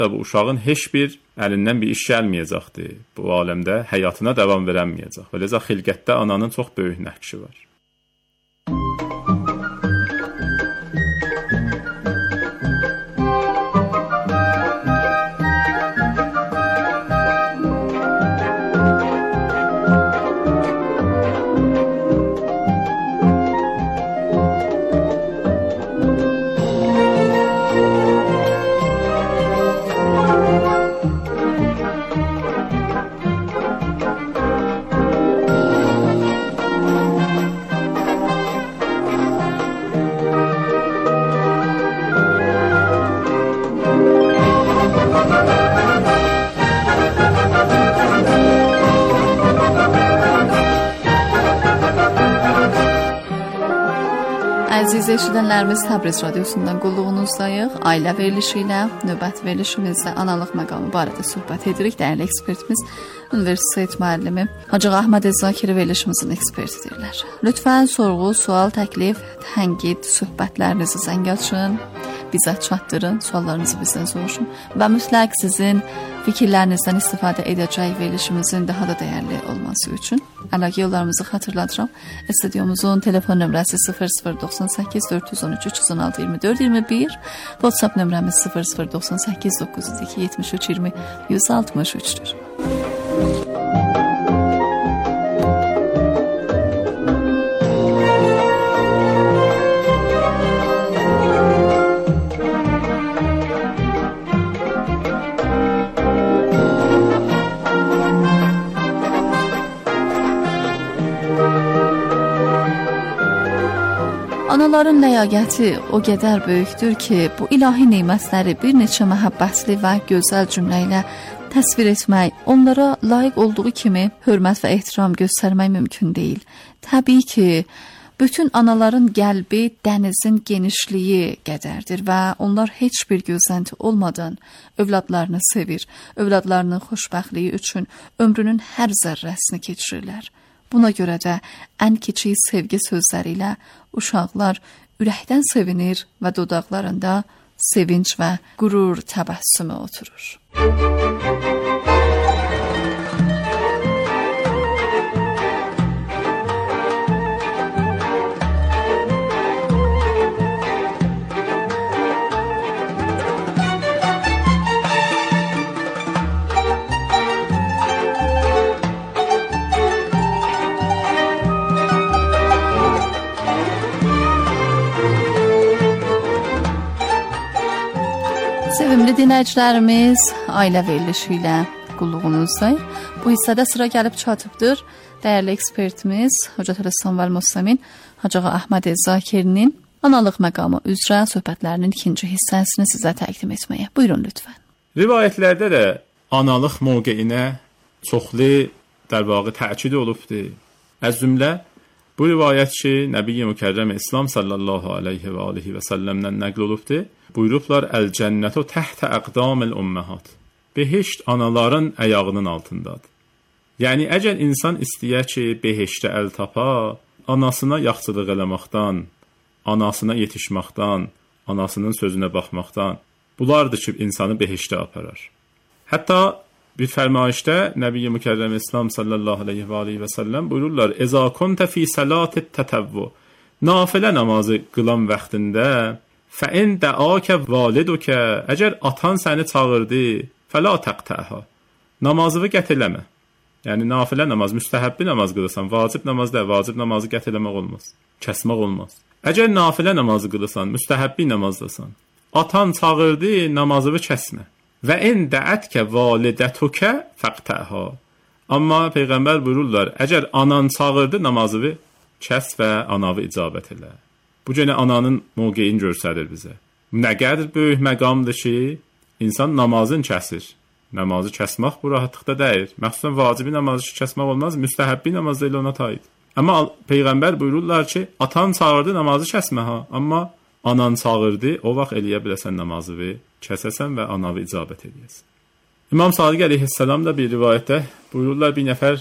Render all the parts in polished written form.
bu uşağın heç bir əlindən bir iş gəlməyəcəkdir. Bu aləmdə həyatına davam verəməyəcək. Beləcə xilqətdə ananın çox böyük nəqşi var. Əziz eşidənlərimiz, Təbriz radiosundan qulluğunuzdayıq. Ailə verilişi ilə növbət verilişimizdə analıq məqamı barədə söhbət edirik. Dəyərli ekspertimiz, universitet müəllimi Hacı Əhməd Zakiri verilişimizin ekspertidirlər. Lütfən sorğu, sual, təklif, tənqid, söhbətlərinizi zəng açın, bizə çatdırın, suallarınızı bizdən soruşun və mütləq sizin fikirlərinizdən istifadə edəcək verilişimizin daha da dəyərli olması üçün əlaqə yollarımızı xatırladıram. Stüdyomuzun telefon nömrəsi 0098 413 316 24 21, WhatsApp nömrəmiz 0098 902 73 20 163'dür. Anaların ləyaqəti o qədər böyükdür ki, bu ilahi nemətləri bir neçə məhəbbətli və gözəl cümlə ilə təsvir etmək, onlara layiq olduğu kimi hörmət və ehtiram göstərmək mümkün deyil. Təbii ki, bütün anaların qəlbi dənizin genişliyi qədərdir və onlar heç bir gözlənti olmadan övladlarını sevir, övladlarının xoşbəxtliyi üçün ömrünün hər zərrəsini keçirirlər. Buna görə də ən kiçik sevgi sözləri ilə uşaqlar ürəkdən sevinir və dodaqlarında sevinç və qürur təbəssümü oturur. Sevimli dinləyicilərimiz, ailə verilişi ilə qulluğunuzdayıq. Bu hissədə sıra gəlib çatıbdır. Dəyərli ekspertimiz Hocatül İslam və Müslimin Hacı Əhməd Zakirinin analıq məqamı üzrə söhbətlərinin ikinci hissəsini sizə təqdim etməyə. Buyurun lütfən. Rivayətlərdə də analıq mövqeyinə çoxlu dərvağı təkid olubdur. Az cümlə bu rivayət ki, Nəbi Mükərrəm İslam sallallahu aleyhi və alihi və səlləmdən nəql olubdur. Buyurublar, Əl-cənnətu təhtə əqdamil umməhat. Behişt anaların əyağının altındadır. Yəni, əgər insan istəyə ki, behiştə əl tapa, anasına yaxçılıq eləməkdən, anasına yetişməkdən, anasının sözünə baxmaqdan, bunlardır ki, insanı behiştə aparar. Hətta bir fərmayişdə Nəbi Mükərrəm İslam sallallahu aleyhi və alihi və səlləm buyururlar, Əzə kuntə fi salatit tətəvvü, nafilə namazı qılan vaxtında, فَإِنْ دَعَاكَ وَالِدُكَ Əgər atan səni çağırdı, فَلَا تَقْتَعْهَا Namazını qət eləmə. Yəni, nafilə namaz, müstəhəbbi namaz qılırsan, vacib namaz da, vacib namazı qət eləmək olmaz, kəsmək olmaz. Əgər nafilə namazı qılırsan, müstəhəbbi namazdasan, atan çağırdı, namazını kəsmə. وَإِنْ دَعَتْكَ وَالِدَتُكَ فَقْتَعْهَا Amma Peyğəmbər buyururlar, əgər anan çağırdı, namazını kəs və anavı icabət elə. Bu cənə ananın mövqeyini göstərir bizə. Nə qədər böyük məqamdır ki, insan namazını kəsir. Namazı kəsmək bu rahatlıqda deyil. Məxsusən vacibi namazı kəsmək olmaz, müstəhəbbi namaz da elə ona taid. Amma Peyğəmbər buyururlar ki, atan çağırdı, namazı kəsmə ha. Amma anan çağırdı, o vaxt eləyə biləsən namazı kəsəsən və anavı icabət edəsən. İmam Sadiq əleyhissalam da bir rivayətdə buyururlar,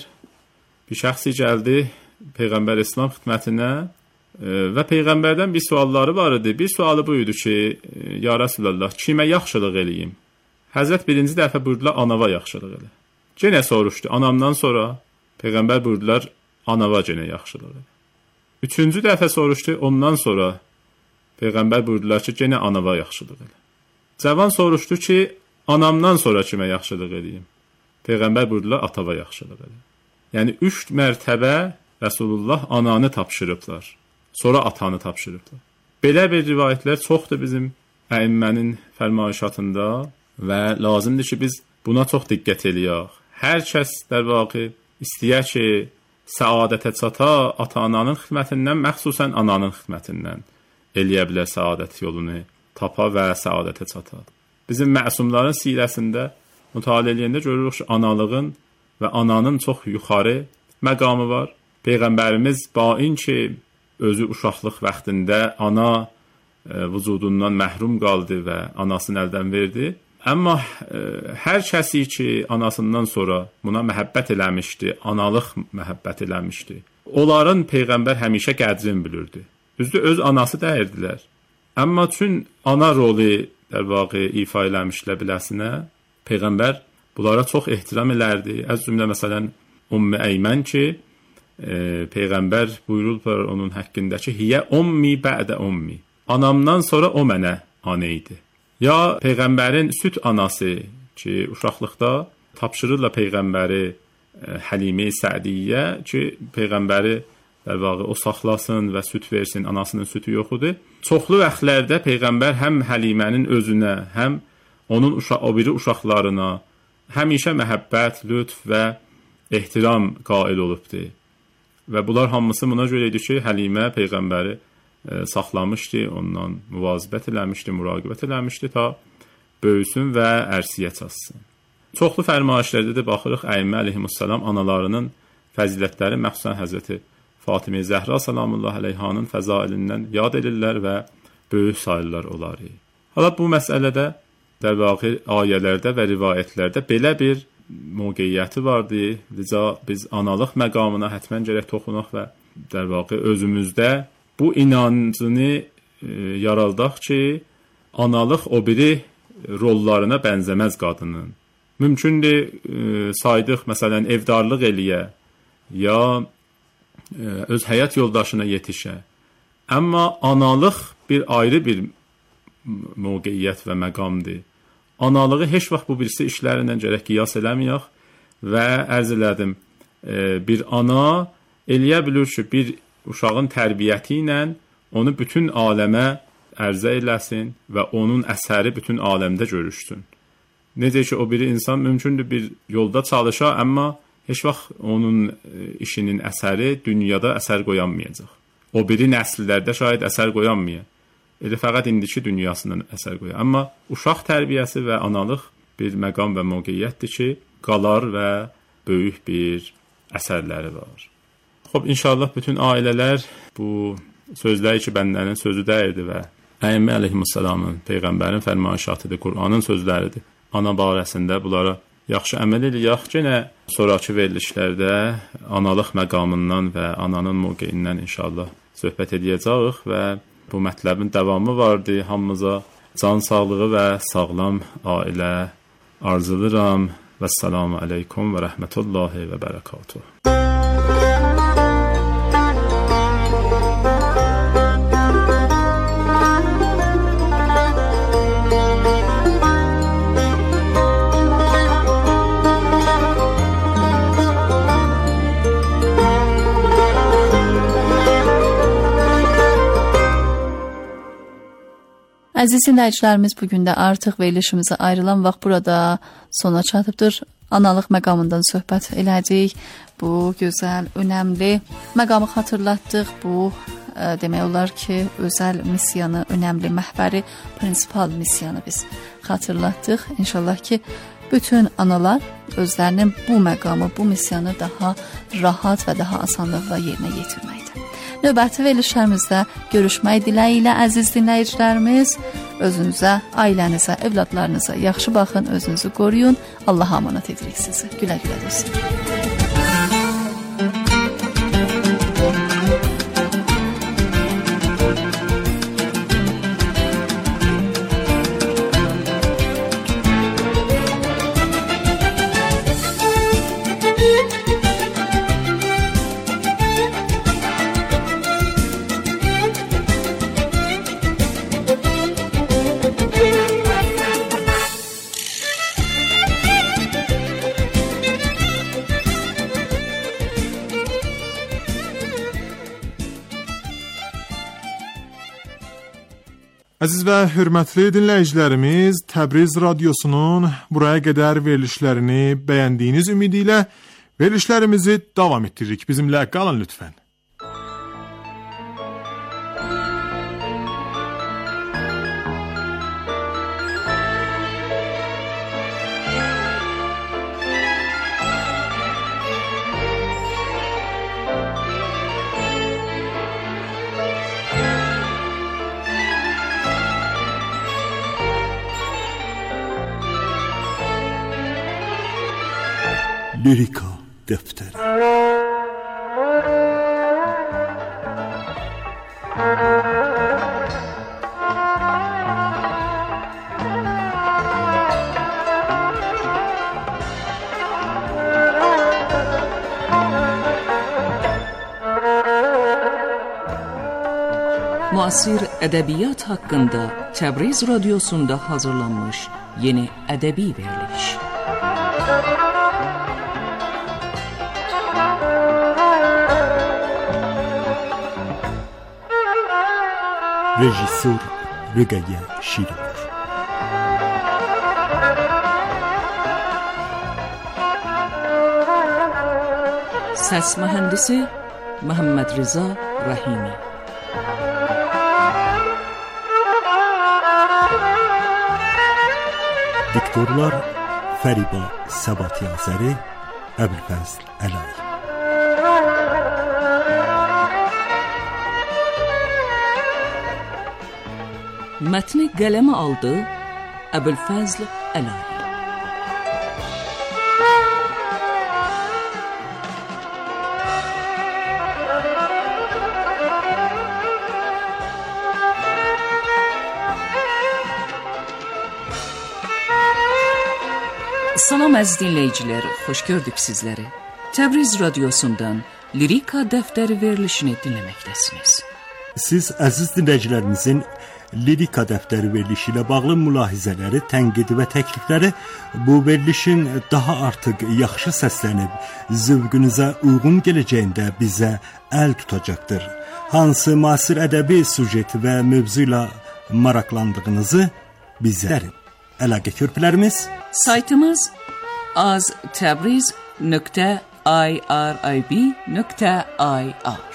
bir şəxsi gəldi Peyğəmbər İslam xidmətinə və Peyğəmbərdən bir sualları var idi. Bir sualı buydu ki, ya Rasulallah, kimə yaxşılıq eləyim? Həzrət birinci dəfə buyurdular, anava yaxşılıq elə. Yenə soruşdu, anamdan sonra Peyğəmbər buyurdular, anava yenə yaxşılıq elə. Üçüncü dəfə soruşdu, ondan sonra Peyğəmbər buyurdular ki, yenə anava yaxşılıq elə. Cavan soruşdu ki, anamdan sonra kimə yaxşılıq edeyim? Peyğəmbər buyurdular, atava yaxşılıq elə. Yəni 3 mərtəbə Rəsulullah ananı tapşırıblar, sonra atanı tapşırıblar. Belə bir rivayətlər çoxdur bizim əimmənin fərmayişatında və lazımdır ki, biz buna çox diqqət eləyək. Hər kəs در واقع istəyər ki, səadətə çata, ata-ananın xidmətindən, məxsusən ananın xidmətindən eləyə bilər səadət yolunu tapa və səadətə çata. Bizim məsumların sirəsində mütaliə edəndə görürük ki, analığın və ananın çox yuxarı məqamı var. Peyğəmbərimiz bain ki, özü uşaqlıq vaxtında ana vücudundan məhrum qaldı və anasını əldən verdi. Amma hər kəsi ki, anasından sonra buna məhəbbət eləmişdi, analıq məhəbbət eləmişdi, onların Peyğəmbər həmişə qədrini bilirdi. Düzdür, öz anası dəyirdilər. Amma üçün ana rolu در واقع ifa eləmişlə biləsinə, Peyğəmbər bunlara çox ehtiram elərdi. Az cümlə məsələn Ümmü Əymən ki, Peyğəmbər buyururlar onun haqqında ki, hiyə ummi bə'də ummi. Anamdan sonra o mənə ana idi. Ya Peyğəmbərin süt anası ki, uşaqlıqda tapşırırlar Peyğəmbəri Həlime-i Sə'diyyə ki, Peyğəmbəri در واقع o saxlasın və süt versin, anasının sütü yox idi. Çoxlu vaxtlarda Peyğəmbər həm Həlimənin özünə, həm onun o biri uşaqlarına həmişə məhəbbət, lütf və ehtiram qail olubdu. Və bunlar hamısı buna görə idi ki, Həlimə Peyğəmbəri saxlamışdı, ondan müvazibət eləmişdi, müraqibət eləmişdi ta böyüsün və ərsiyə çatsın. Çoxlu fərmayişlərdə də baxırıq, Əimmə əleyhissalam analarının fəzilətləri, məxsusən Həzrəti Fatimə Zəhra salamullah əleyhanın fəzailindən yad edirlər və böyük sayırlar onları. Hala bu məsələdə در واقع ayələrdə və rivayətlərdə belə bir mövqeyiyyəti vardı. Liza biz analıq məqamına həttəmən gərək toxunaq və در واقع özümüzdə bu inancını yaraldaq ki, analıq o biri rollarına bənzəməz qadının. Mümkündür saydıq, məsələn, evdarlıq eləyə, ya öz həyat yoldaşına yetişə. Amma analıq bir ayrı bir mövqeyiyyət və məqamdır. Analığı heç vaxt bu birisi işlərindən gərək qiyas eləməyək və ərz elədim, bir ana eləyə bilir ki, bir uşağın tərbiyyəti ilə onu bütün aləmə ərzə eləsin və onun əsəri bütün aləmdə görüşsün. Necə ki, o biri insan mümkündür bir yolda çalışa, amma heç vaxt onun işinin əsəri dünyada əsər qoyanmayacaq. O biri nəsillərdə şayad əsər qoyanmayacaq. Elə fəqət indiki dünyasından əsər qoyur. Amma uşaq tərbiyəsi və analıq bir məqam və mövqeyiyyətdir ki, qalar və böyük bir əsərləri var. Xoş, inşallah bütün ailələr bu sözləri ki, bəndənin sözü dəyirdi və Əimmə əleyhissalamın, Peyğəmbərin fərmayişatıdır, Qur'anın sözləridir. Ana barəsində bunlara yaxşı əməl eləyək. Yenə sonrakı verilişlərdə analıq məqamından və ananın mövqeyindən inşallah söhbət edəcəyik və bu mətləbin davamı vardı. Hamımıza can sağlığı və sağlam ailə arzulayıram. Vəssalamu aleykum və rəhmətullahi və bərəkatuhu. Əziz dinləyicilərimiz, bugün də artıq verilişimizə ayrılan vaxt burada sona çatıbdır. Analıq məqamından söhbət elədik. Bu gözəl, önəmli məqamı xatırlatdıq. Bu demək olar ki, özəl missiyanı, önəmli məhvəri, prinsipal missiyanı biz xatırlatdıq. İnşallah ki, bütün analar özlərinin bu məqamı, bu missiyanı daha rahat və daha asanlıqla yerinə yetirməkdir. Növbəti verilişlərimizdə görüşmək diləyi ilə əziz dinləyicilərimiz, özünüzə, ailənizə, evladlarınıza yaxşı baxın, özünüzü qoruyun. Allaha əmanət edirik sizi. Gülə-gülə dostlar. Əziz və hörmətli dinləyicilərimiz, Təbriz Radiosunun buraya qədər verilişlərini bəyəndiyiniz ümidi ilə verilişlərimizi davam etdiririk. Bizimlə qalın lütfən. Lirika Defteri. Müasir ədəbiyyat haqqında Təbriz Radiosunda hazırlanmış yeni ədəbi veriliş. Rejissor Rüqəyyə Şirinur. Səs mühəndisi Məhəmməd Rıza Rəhimi. Diktorlar Fəriba Səbatyazəri, Əbülfəzl Əlayi. Mətni qələmə aldı Əbülfəzl Əlayi. Salam əziz dinləyicilər, xoş gördük sizləri. Təbriz Radiosundan Lirika Dəftəri verilişini dinləməkdəsiniz. Siz əziz dinləyicilərimizin Lirika Dəftəri verilişi ilə bağlı mülahizələri, tənqid və təklifləri bu verilişin daha artıq yaxşı səslənib, zövqünüzə uyğun gələcəyində bizə əl tutacaqdır. Hansı müasir ədəbi sujet və mövzu ilə maraqlandığınızı bizə verin. Əlaqə körpülərimiz saytımız aztabriz.irib.ir.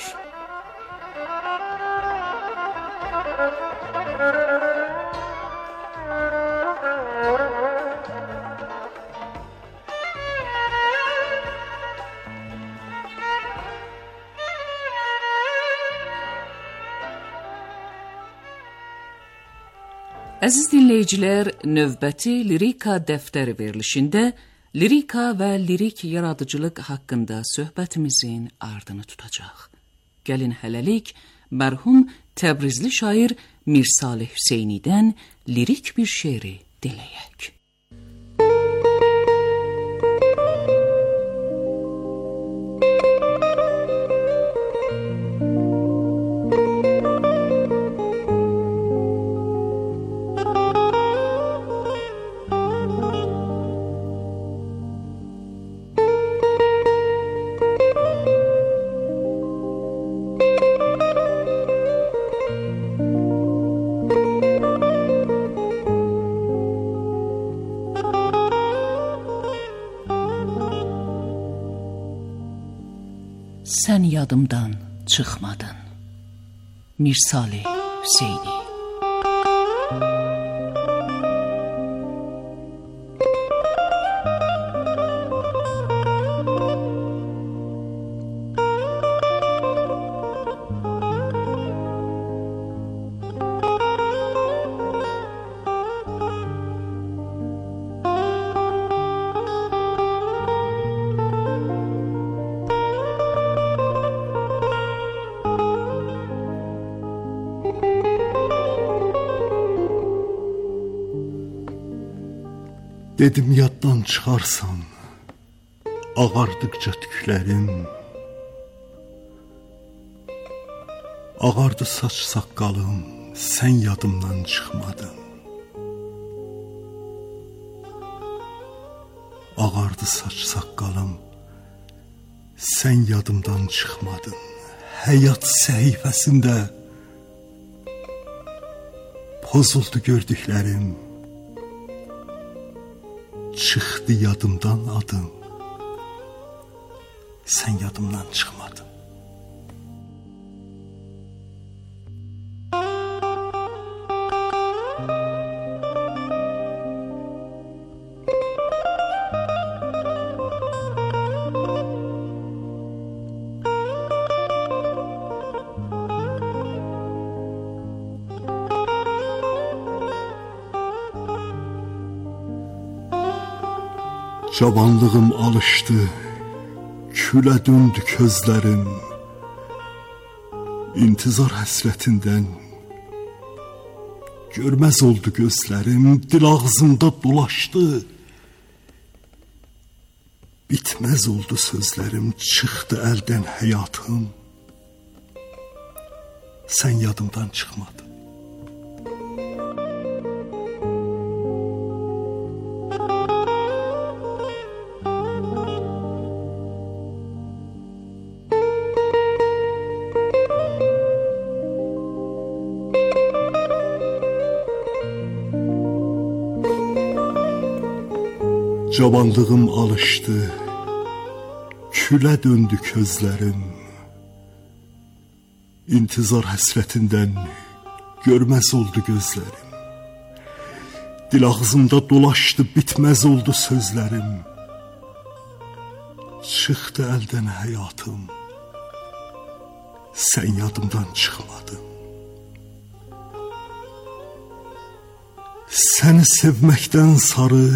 Əziz dinləyicilər, növbəti Lirika Dəftəri verilişində lirika və lirik yaradıcılıq haqqında söhbətimizin ardını tutacaq. Gəlin hələlik mərhum Təbrizli şair Mir Salih Hüseynidən lirik bir şeiri dinləyək. Sən yadımdan çıxmadın. Mir Salih Hüseyni. Dedim yaddan çıxarsan, ağardıqca tüklərim, ağardı saç saqqalım, sən yadımdan çıxmadın. Ağardı saç saqqalım, sən yadımdan çıxmadın. Həyat səhifəsində pozuldu gördüklərim. Çıxdı yadımdan adın. Sən yadımdan çıxmadın. Cavanlığım alışdı, külə döndü közlərim. İntizar həsrətindən görməz oldu gözlərim. Dil ağzımda dolaşdı, bitməz oldu sözlərim. Çıxdı əldən həyatım, sən yadımdan çıxmadın. Cavanlığım alışdı, külə döndü közlərim. İntizar həsrətindən görməz oldu gözlərim. Dil ağzımda dolaşdı, bitməz oldu sözlərim. Çıxdı əldən həyatım, sən yadımdan çıxmadın. Səni sevməkdən sarı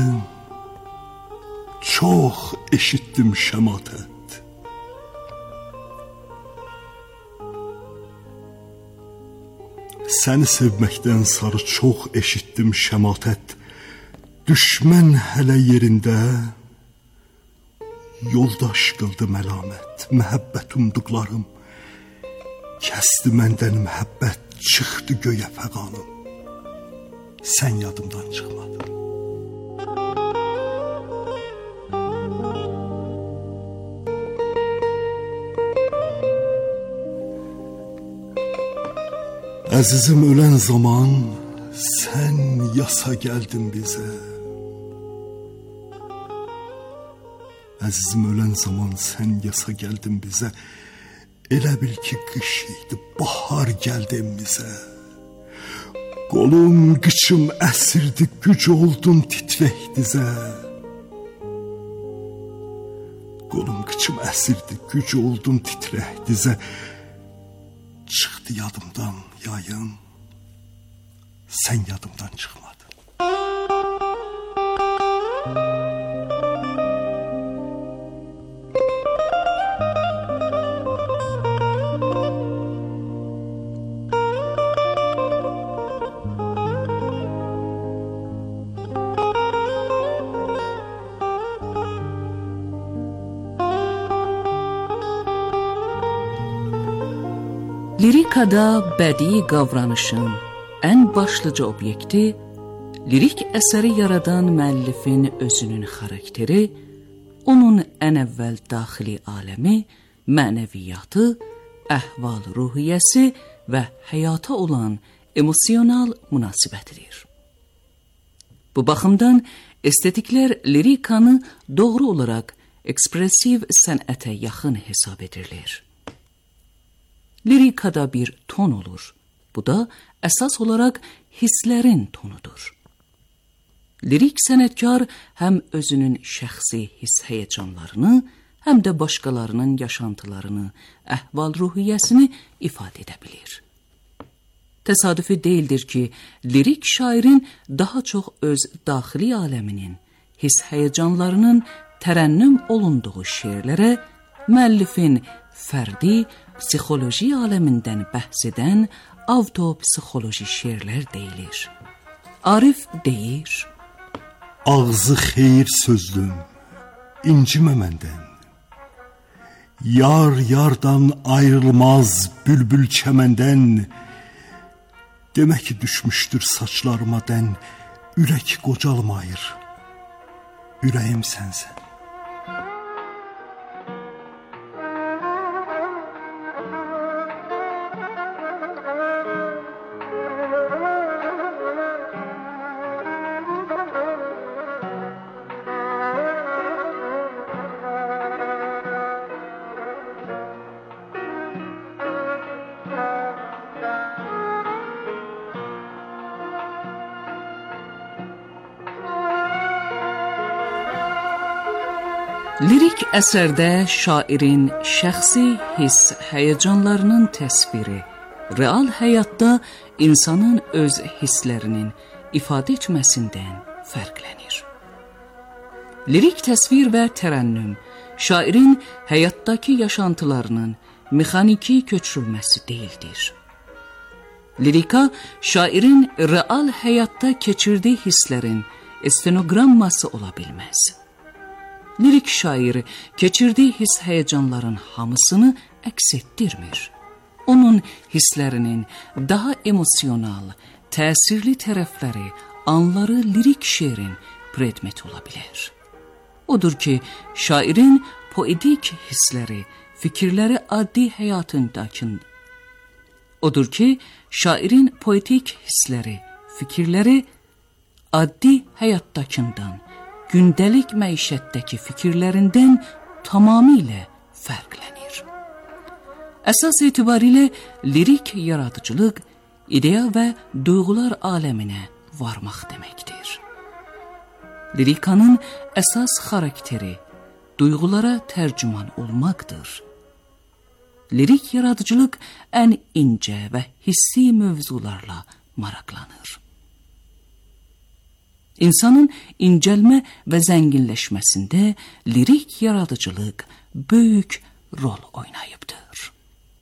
çox eşitdim şəmatət. Səni sevməkdən sarı çox eşitdim şəmatət. Düşmən hələ yerində yoldaş qıldı məlamət. Məhəbbət umduqlarım kəsdi məndən məhəbbət. Çıxdı göyə fəqanım, sən yadımdan çıxmadın. Əzizim ölən zaman sən yasa gəldin bizə. Əzizim ölən zaman sən yasa gəldin bizə. Elə bil ki qış idi, bahar gəldi bizə. Qolum, qıçım əsirdi, güc oldun titrək dizə. Qolum, qıçım əsirdi, güc oldun titrək dizə. Çıxdı yadımdan yayın, sən yadımdan çıxmadın. Lirikada bədii qavranışın ən başlıca obyekti, lirik əsəri yaradan müəllifin özünün xarakteri, onun ən əvvəl daxili aləmi, mənəviyyatı, əhval-ruhiyyəsi və həyata olan emosional münasibətidir. Bu baxımdan estetiklər lirikanı doğru olaraq ekspresiv sənətə yaxın hesab edilir. Lirikada bir ton olur. Bu da əsas olaraq hisslərin tonudur. Lirik sənətkar həm özünün şəxsi hiss-həyəcanlarını, həm də başqalarının yaşantılarını, əhval-ruhiyyəsini ifadə edə bilir. Təsadüfi deyildir ki, lirik şairin daha çox öz daxili aləminin, hiss-həyəcanlarının tərənnüm olunduğu şeirlərə, müəllifin fərdi, psixoloji aləmindən bəhs edən avtopsixoloji şeirlər deyilir. Arif deyir: Ağzı xeyir sözlüm, incimə məndən. Yar yardan ayrılmaz bülbül çəməndən. Demək ki düşmüşdür saçlarıma dən. Ürək qocalmayır, ürəyim sənsən. Lirik əsərdə şairin şəxsi hiss həyəcanlarının təsviri real həyatda insanın öz hisslərinin ifadə etməsindən fərqlənir. Lirik təsvir və tərənnüm şairin həyatdakı yaşantılarının mexaniki köçürülməsi deyildir. Lirika şairin real həyatda keçirdiyi hisslərin stenogramması ola bilməz. Lirik şair keçirdiyi hiss həyəcanların hamısını əks etdirmir. Onun hisslərinin daha emosional, təsirli tərəfləri, anları lirik şeirin predmeti ola bilər. Odur ki, şairin poetik hissləri, fikirləri addi həyatındakın. Odur ki, şairin poetik hissləri, fikirləri addi həyatdakından, gündəlik məişətdəki fikirlərindən tamamilə fərqlənir. Əsas etibarilə lirik yaradıcılıq, ideya və duyğular aləminə varmaq deməkdir. Lirikanın əsas xarakteri duyğulara tərcüman olmaqdır. Lirik yaradıcılıq ən incə və hissi mövzularla maraqlanır. İnsanın incəlmə və zənginləşməsində lirik yaradıcılıq böyük rol oynayıbdır.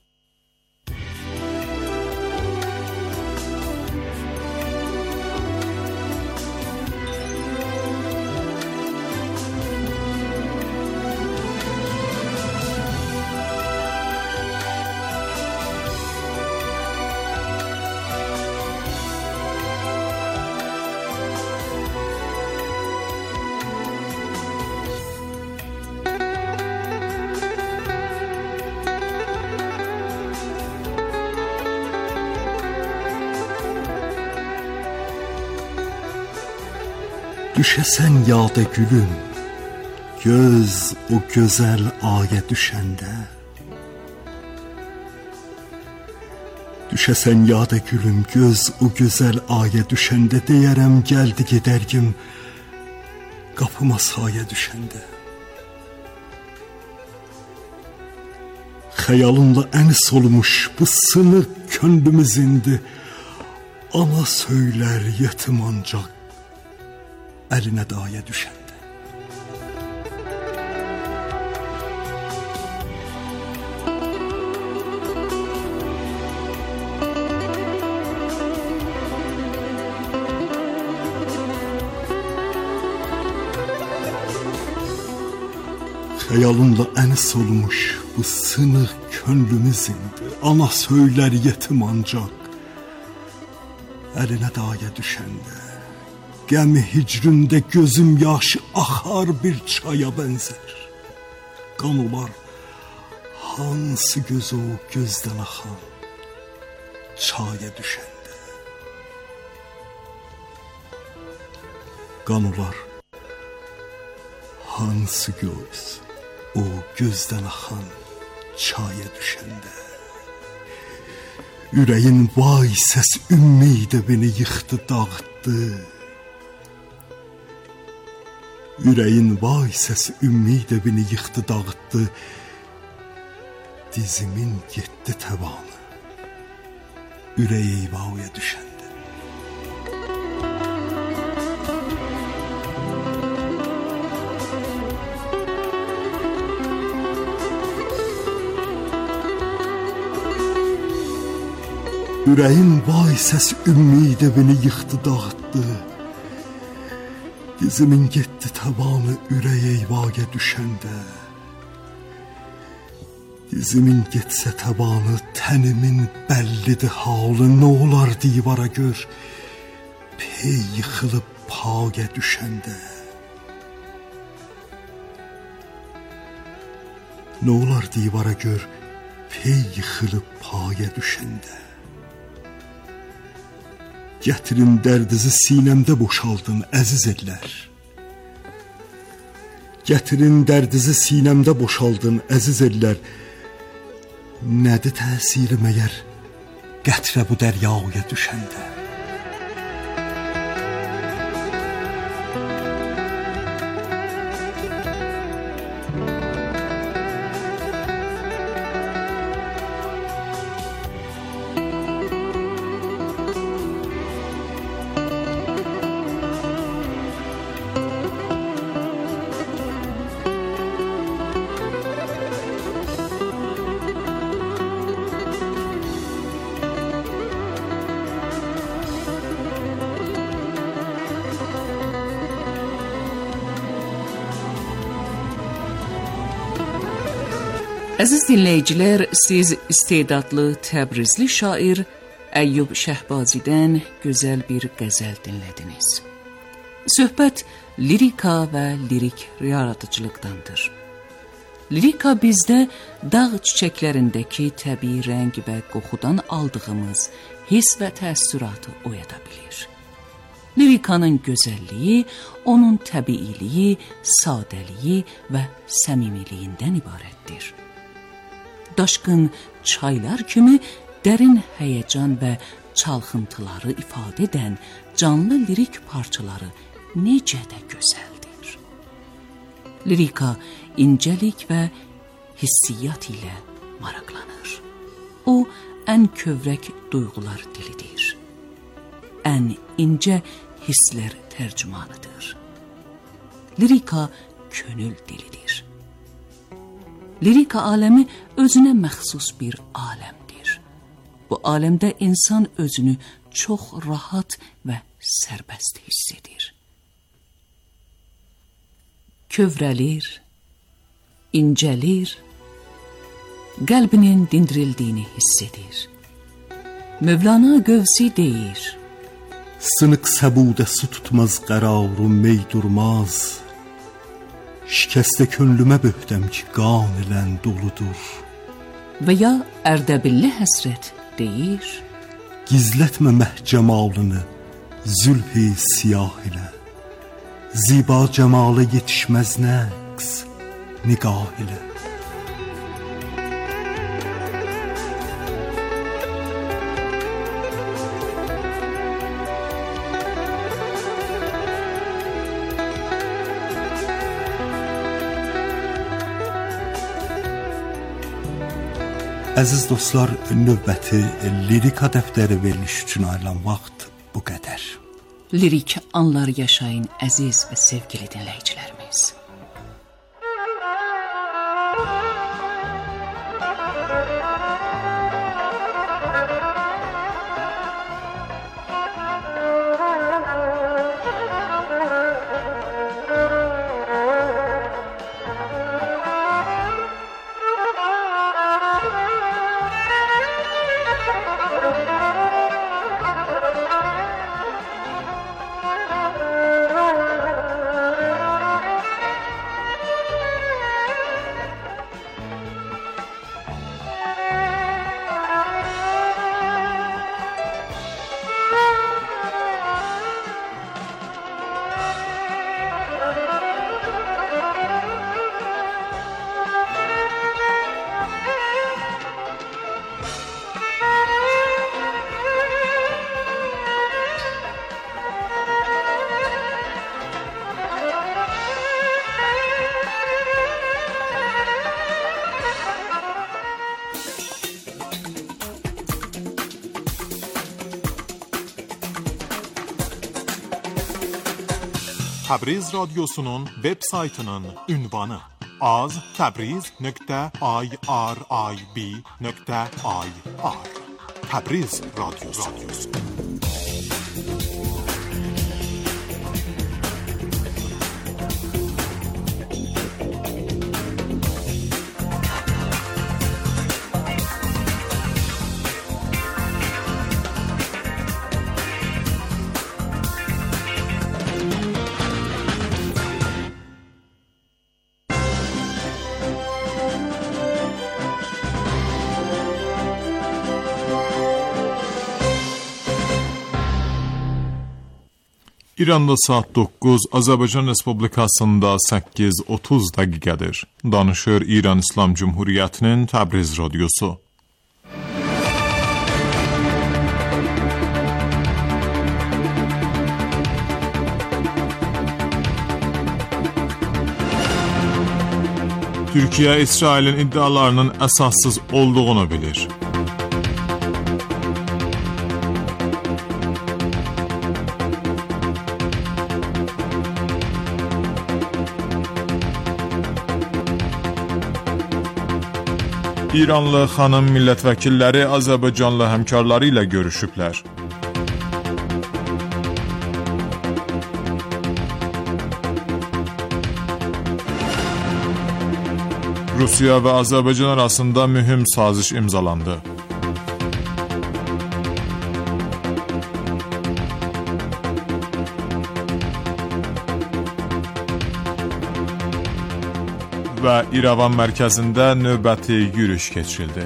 Düşəsən yada gülüm, göz o gözəl ayə düşəndə. Düşəsən yada gülüm, göz o gözəl ayə düşəndə, deyərəm gəldi gedərgim, qapıma sayə düşəndə. Xəyalımla ənis olmuş bu sınıq könlümüz indi, ana söylər yetim ancaq, əlinə dayə düşəndə. Xəyalımla ənis olmuş bu sınıq könlümüz indi, ana söylər yetim ancaq, əlinə dayə düşəndə. Gəmi hicrində gözüm yaşı axar bir çaya bənzər. Qan olar hansı göz o gözdən axan çaya düşəndə. Qan olar hansı göz o gözdən axan çaya düşəndə. Ürəyin vay səs ümmidə beni yıxdı, dağıtdı. Ürəyin vay səs ümmidə beni yıxdı, dağıtdı. Dizimin getdi təvanı, ürək eyvaya düşəndə. Ürəyin vay səs ümmidə beni yıxdı, dağıtdı. Dizimin getdi təvanı, ürək eyvaya düşəndə. Dizimin getsə təvanı, tənimin bəllidir halı. Nə olar divara gör, pey yıxılıb paya düşəndə. Nə olar divara gör, pey yıxılıb paya düşəndə. Gətirin dərdizi sinəmdə boşaldın, əziz ellər. Gətirin dərdizi sinəmdə boşaldın, əziz ellər. Nədir təsiri məyər qətrə bu dəryaya düşəndə? Əziz dinləyicilər, siz istedadlı Təbrizli şair Əyyub Şəhbazidən gözəl bir qəzəl dinlədiniz. Söhbət lirika və lirik yaradıcılıqdandır. Lirika bizdə dağ çiçəklərindəki təbii rəng və qoxudan aldığımız hiss və təəssüratı oyada bilir. Lirikanın gözəlliyi, onun təbiiliyi, sadəliyi və səmimiliyindən ibarətdir. Daşqın çaylar kimi dərin həyəcan və çalxıntıları ifadə edən canlı lirik parçaları necə də gözəldir. Lirika incəlik və hissiyyat ilə maraqlanır. O, ən kövrək duyğular dilidir. Ən incə hisslər tərcümanıdır. Lirika könül dilidir. Lirika aləmi özünə məxsus bir aləmdir. Bu aləmdə insan özünü çox rahat və sərbəst hiss edir. Kövrəlir, incəlir, qəlbinin dindirildiyini hiss edir. Mövlana Qövsi deyir: Sınıq səbudə su tutmaz qərarım mey durmaz. Şikəstə könlümə böhdəm ki qan ilən doludur. Və ya Ərdəbilli Həsrət deyir: Gizlətmə məhcəmalını zülf-i siyah ilə. Ziba cəmala yetişməz nəqs niqah ilə. Əziz dostlar, növbəti lirika dəftəri veriliş üçün ayrılan vaxt bu qədər. Lirik anlar yaşayın əziz və sevgili dinləyicilərimiz. Təbriz radyosunun web saytının ünvanı az.tabriz.irib.ir Təbriz radyosu. İranda saat 9, Azərbaycan Respublikasında 8:30 dəqiqədir. Danışır İran İslam Cümhuriyyətinin Təbriz radyosu. Türkiyə İsrailin iddialarının əsassız olduğunu bilir. İranlı xanım millət vəkilləri Azərbaycanlı həmkarları ilə görüşüblər. Rusiya və Azərbaycan arasında mühüm saziş imzalandı. Və İrəvan mərkəzində növbəti yürüyüş keçirildi.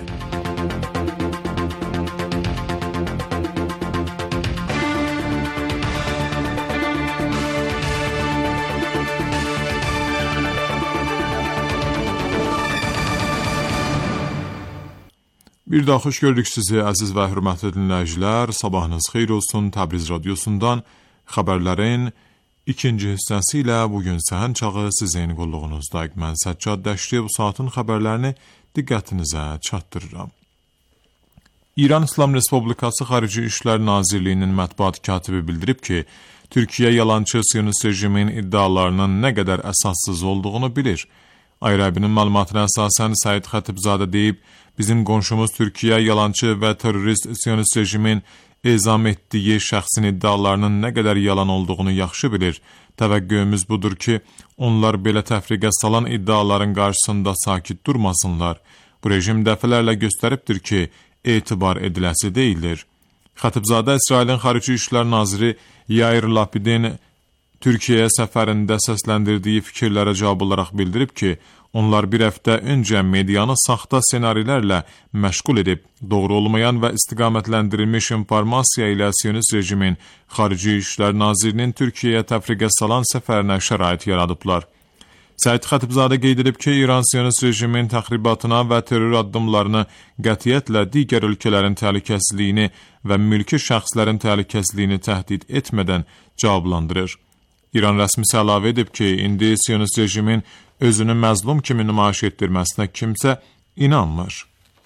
Bir daha xoş gördük sizi əziz və hörmətli dinləyicilər. Sabahınız xeyir olsun. Təbriz radiosundan xəbərlərin ikinci hissəsi ilə bugün səhər çağı sizin qulluğunuzdayıq. Mən Səccad Dəşti bu saatın xəbərlərini diqqətinizə çatdırıram. İran İslam Respublikası Xarici İşlər Nazirliyinin mətbuat katibi bildirib ki, Türkiyə yalançı Siyonist rejimin iddialarının nə qədər əsassız olduğunu bilir. Ayrabinin məlumatına əsasən Səid Xətibzadə deyib, bizim qonşumuz Türkiyə yalançı və terrorist Siyonist rejimin ezam etdiyi şəxsin iddialarının nə qədər yalan olduğunu yaxşı bilir. Təvəqqüümüz budur ki, onlar belə təfriqə salan iddiaların qarşısında sakit durmasınlar. Bu rejim dəfələrlə göstəribdir ki, etibar ediləsi deyildir. Xətibzadə İsrailin Xarici İşlər Naziri Yair Lapidin Türkiyəyə səfərində səsləndirdiyi fikirlərə cavab olaraq bildirib ki, onlar bir həftə öncə medianı saxta senarilərlə məşğul edib, doğru olmayan və istiqamətləndirilmiş informasiya ilə Siyonist rejimin Xarici İşlər Nazirinin Türkiyəyə təfriqə salan səfərinə şərait yaradıblar. Səid Xətibzadə qeyd edib ki, İran Siyonist rejimin təxribatına və terror addımlarını qətiyyətlə digər ölkələrin təhlükəsizliyini və mülki şəxslərin təhlükəsizliyini təhdid etmədən cavablandırır. İran rəsmisi əlavə edib ki, indi Siyonist rejimin özünü məzlum kimi nümayiş etdirməsinə kimsə inanmır.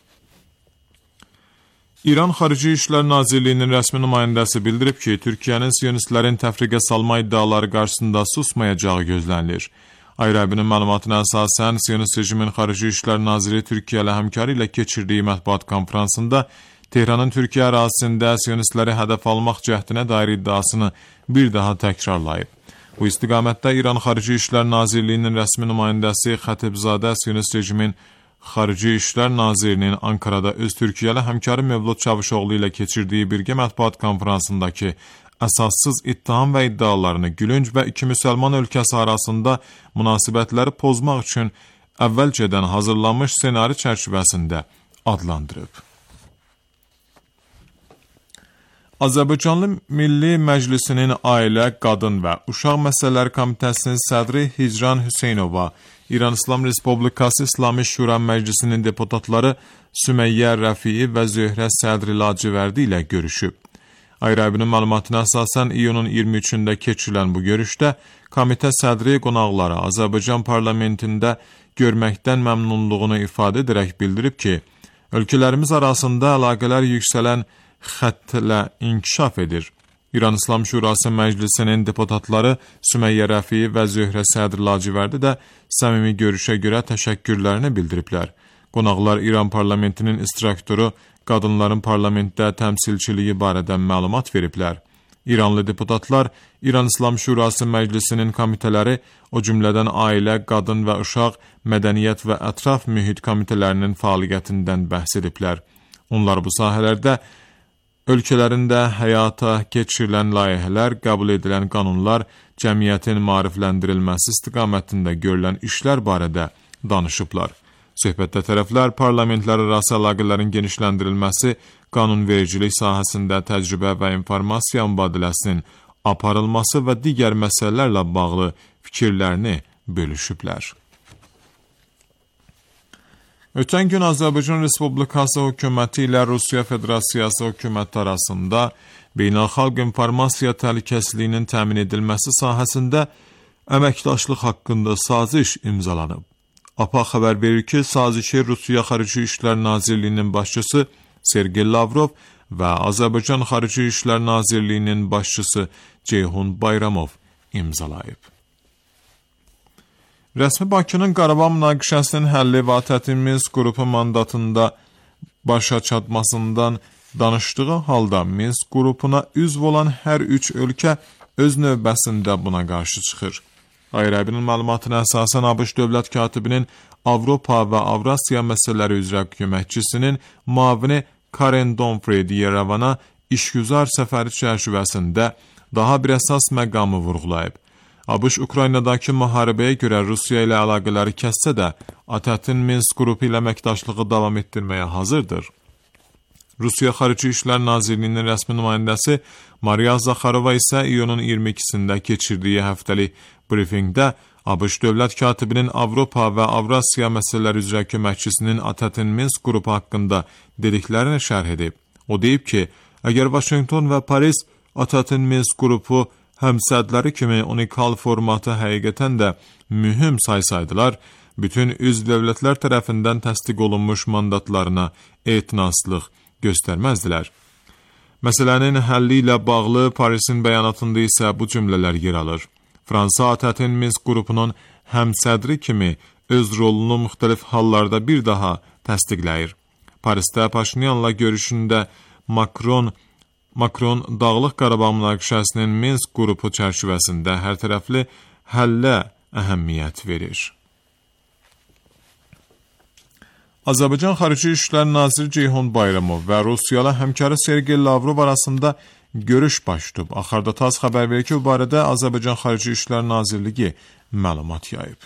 İran Xarici İşlər Nazirliyinin rəsmi nümayəndəsi bildirib ki, Türkiyənin Siyonistlərin təfriqə salma iddiaları qarşısında susmayacağı gözlənilir. Ayrabinin məlumatına əsasən, Siyonist rejimin Xarici İşlər Naziri Türkiyə ilə həmkarı ilə keçirdiyi mətbuat konferansında Tehranın Türkiyə ərazisində Siyonistləri hədəf almaq cəhdinə dair iddiasını bir daha təkrarlayıb. Bu istiqamətdə İran Xarici İşlər Nazirliyinin rəsmi nümayəndəsi Xətibzadə Siyonist rejimin Xarici İşlər Nazirinin Ankarada öz Türkiyə ilə həmkarı Mevlud Çavuşoğlu ilə keçirdiyi birgə mətbuat konferansındakı əsassız ittiham və iddialarını gülünc və iki müsəlman ölkəsi arasında münasibətləri pozmaq üçün əvvəlcədən hazırlanmış senari çərçivəsində adlandırıb. Azərbaycanlı Milli Məclisinin Ailə, Qadın və Uşaq Məsələləri Komitəsinin sədri Hicran Hüseynova, İran İslam Respublikası İslami Şura Məclisinin deputatları Sümeyyə Rəfiyi və Zöhrə Sədri Lacivərdi ilə görüşüb. Ayrabinin məlumatına əsasən iyunun 23-də keçirilən bu görüşdə komitə sədri qonaqları Azərbaycan parlamentində görməkdən məmnunluğunu ifadə edərək bildirib ki, ölkələrimiz arasında əlaqələr yüksələn xəttlə inkişaf edir. İran İslam Şurası Məclisinin deputatları Sümeyyə Rəfiyi və Zöhrə Sədri Lacivərdi də səmimi görüşə görə təşəkkürlərini bildiriblər. Qonaqlar İran parlamentinin istiraktoru qadınların parlamentdə təmsilçiliyi barədə məlumat veriblər. İranlı deputatlar İran İslam Şurası Məclisinin komitələri, o cümlədən Ailə, Qadın və Uşaq, Mədəniyyət və Ətraf Mühit komitələrinin fəaliyyətindən bəhs ediblər. Onlar bu sahələrdə ölkələrində həyata keçirilən layihələr, qəbul edilən qanunlar, cəmiyyətin maarifləndirilməsi istiqamətində görülən işlər barədə danışıblar. Söhbətdə tərəflər parlamentlərarası əlaqələrin genişləndirilməsi, qanunvericilik sahəsində təcrübə və informasiya mübadiləsinin aparılması və digər məsələlərlə bağlı fikirlərini bölüşüblər. Ötən gün Azərbaycan Respublikası hökuməti ilə Rusiya Federasiyası hökuməti arasında beynəlxalq informasiya təhlükəsizliyinin təmin edilməsi sahəsində əməkdaşlıq haqqında saziş imzalanıb. APA xəbər verir ki, sazişi Rusiya Xarici İşlər Nazirliyinin başçısı Sergey Lavrov və Azərbaycan Xarici İşlər Nazirliyinin başçısı Ceyhun Bayramov imzalayıb. Rəsmi Bakının Qarabağ münaqişəsinin həlli və Minsk qrupu mandatında başa çatmasından danışdığı halda Minsk qrupuna üzv olan hər üç ölkə öz növbəsində buna qarşı çıxır. Ayrabinin məlumatına əsasən ABŞ dövlət katibinin Avropa və Avrasiya məsələləri üzrə köməkçisinin müavini Karen Donfred Yerevana işgüzar səfəri çərçivəsində daha bir əsas məqamı vurğulayıb. ABŞ Ukraynadakı müharibəyə görə Rusiya ilə əlaqələri kəssə də, ATƏT-in Minsk qrupu ilə əməkdaşlığı davam etdirməyə hazırdır. Rusiya Xarici İşlər Nazirliyinin rəsmi nümayəndəsi Mariya Zakharova isə iyunun 22-sində keçirdiyi həftəlik brifinqdə ABŞ dövlət katibinin Avropa və Avrasiya məsələləri üzrə köməkçisinin ATƏT-in Minsk qrupu haqqında dediklərini şərh edib. O deyib ki, əgər Vaşinqton və Paris ATƏT-in Minsk qrupu həmsədləri kimi unikal formatı həqiqətən də mühüm saysaydılar, bütün üzv dövlətlər tərəfindən təsdiq olunmuş mandatlarına etinaslıq göstərməzdilər. Məsələnin həlli ilə bağlı Parisin bəyanatında isə bu cümlələr yer alır. Fransa ATƏT-in Minsk qrupunun həmsədri kimi öz rolunu müxtəlif hallarda bir daha təsdiqləyir. Parisdə Paşinyanla görüşündə Makron Dağlıq Qarabağ münaqişəsinin Minsk qrupu çərçivəsində hərtərəfli həllə əhəmiyyət verir. Azərbaycan Xarici İşlər Naziri Ceyhun Bayramov və Rusiyalı həmkarı Sergey Lavrov arasında görüş baş tutub. Axırda TASS xəbər verir ki, bu barədə Azərbaycan Xarici İşlər Nazirliyi məlumat yayıb.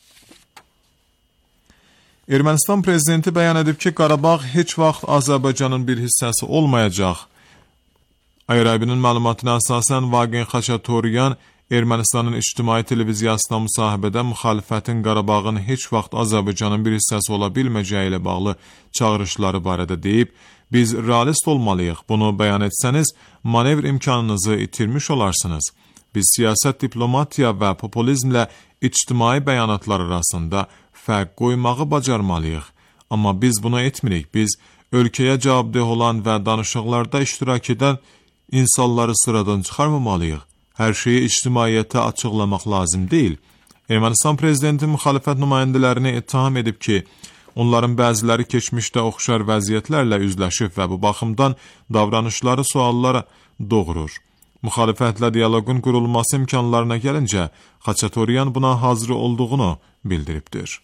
Ermənistan prezidenti bəyan edib ki, Qarabağ heç vaxt Azərbaycanın bir hissəsi olmayacaq. Ayrabinin məlumatına əsasən Vaqen Xaçatoryan Ermənistanın ictimai televiziyasına müsahibədə müxalifətin Qarabağın heç vaxt Azərbaycanın bir hissəsi ola bilməyəcəyi ilə bağlı çağırışları barədə deyib, biz realist olmalıyıq, bunu bəyan etsəniz, manevr imkanınızı itirmiş olarsınız. Biz siyasət, diplomatiya və populizmlə ictimai bəyanatlar arasında fərq qoymağı bacarmalıyıq. Amma biz bunu etmirik, biz ölkəyə cavabdeh olan və danışıqlarda iştirak edən insanları sıradan çıxarmamalıyıq. Hər şeyi ictimaiyyətə açıqlamaq lazım deyil. Ermənistan prezidenti müxalifət nümayəndələrini ittiham edib ki, onların bəziləri keçmişdə oxşar vəziyyətlərlə üzləşib və bu baxımdan davranışları suallara doğurur. Müxalifətlə dialoqun qurulması imkanlarına gəlincə, Xaçatoryan buna hazır olduğunu bildiribdir.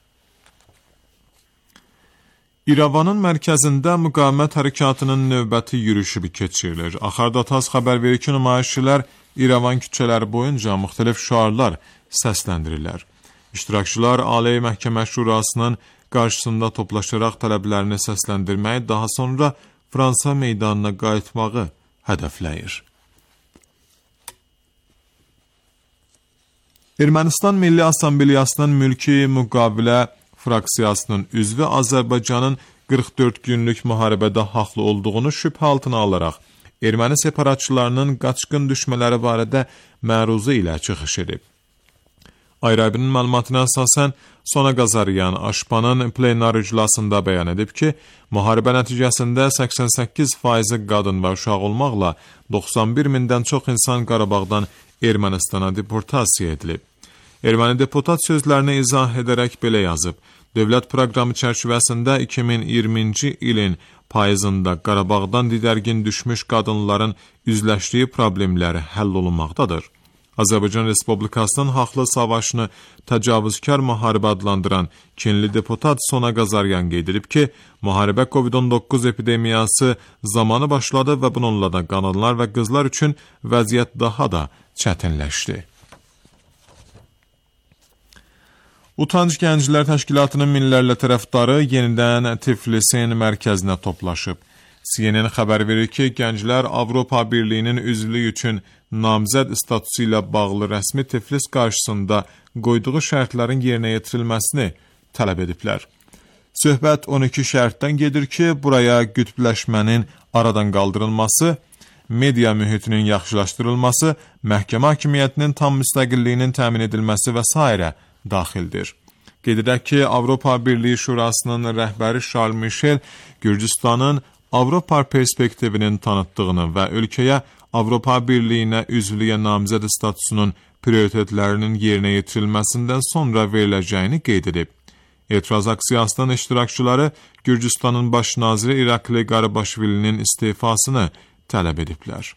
İrəvanın mərkəzində müqavimət hərəkatının növbəti yürüyüşü keçirilir. Axırda TASS xəbər verir ki, nümayişçilər İrəvan küçələri boyunca müxtəlif şüarlar səsləndirirlər. İştirakçılar Ali Məhkəmə Şurasının qarşısında toplaşaraq tələblərini səsləndirməyi, daha sonra Fransa meydanına qayıtmağı hədəfləyir. Ermənistan Milli Assambleyasının mülki müqavilə fraksiyasının üzvü Azərbaycanın 44 günlük müharibədə haqlı olduğunu şübhə altına alaraq, erməni separatçılarının qaçqın düşmələri barədə məruzə ilə çıxış edib. Ayrabinin məlumatına əsasən Sona Qazaryan Aşpanın plenar iclasında bəyan edib ki, müharibə nəticəsində 88% qadın və uşaq olmaqla 91 mindən çox insan Qarabağdan Ermənistana deportasiya edilib. Erməni deputat sözlərini izah edərək belə yazıb, dövlət proqramı çərçivəsində 2020-ci ilin payızında Qarabağdan didərgin düşmüş qadınların üzləşdiyi problemləri həll olunmaqdadır. Azərbaycan Respublikasının haqlı savaşını təcavüzkar müharibə adlandıran Kinli deputat Sona Qazaryan qeyd edib ki, müharibə COVID-19 epidemiyası zamanı başladı və bununla da qadınlar və qızlar üçün vəziyyət daha da çətinləşdi. Utanc Gənclər Təşkilatının minlərlə tərəfdarı yenidən Tiflisin mərkəzinə toplaşıb. CNN xəbər verir ki, gənclər Avropa Birliyinin üzvlüyü üçün namizəd statusu ilə bağlı rəsmi Tiflis qarşısında qoyduğu şərtlərin yerinə yetirilməsini tələb ediblər. Söhbət 12 şərtdən gedir ki, buraya qütbləşmənin aradan qaldırılması, media mühitinin yaxşılaşdırılması, məhkəmə hakimiyyətinin tam müstəqilliyinin təmin edilməsi və s. daxildir. Qeyd edək ki, Avropa Birliyi Şurasının rəhbəri Charles Michel Gürcüstanın Avropa perspektivinin tanıtdığını və ölkəyə Avropa Birliyinə üzvlüyə namizəd statusunun prioritetlərinin yerinə yetirilməsindən sonra veriləcəyini qeyd edib. Etiraz aksiyasının iştirakçıları Gürcüstanın baş naziri İrakli Qarabaşvilinin istifasını tələb ediblər.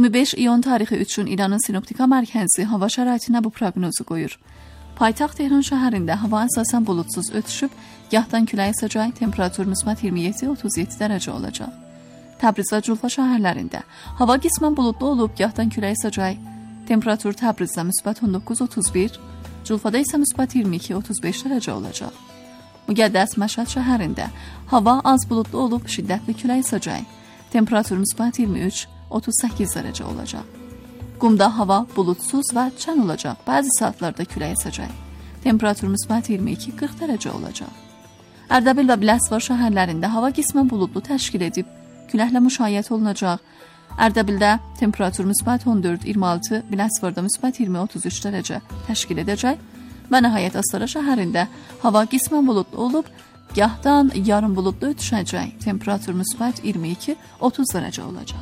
25 iyun tarixi üçün İranın Sinoptika Mərkəzi hava şəraitinə bu proqnozu qoyur. Paytaxt Tehran şəhərində hava əsasən buludsuz ötüşüb, gahdan külək əsəcək, temperatur müsbət 27-37 dərəcə olacaq. Təbriz və Culfa şəhərlərində hava qismən buludlu olub, gahdan külək əsəcək, temperatur Təbrizdə müsbət 19-31, Culfada isə müsbət 22-35 dərəcə olacaq. Müqəddəs Məşhəd şəhərində hava az buludlu olub, şiddətli külək əsəcək, temperatur müsbət 23-38 dərəcə olacaq. Qumda hava buludsuz və çən olacaq, bəzi saatlarda külək əsəcək, temperatur müsbət 22-40 dərəcə olacaq. Ərdəbil və Biləsuvar şəhərlərində hava qismən buludlu təşkil edib, küləklə müşayiət olunacaq. Ərdəbildə temperatur müsbət 14-26, Biləsuvarda müsbət 20-33 dərəcə təşkil edəcək və nəhayət Astara şəhərində hava qismən buludlu olub, gahdan yarım buludlu ötüşəcək, temperatur müsbət 22-30 dərəcə olacaq.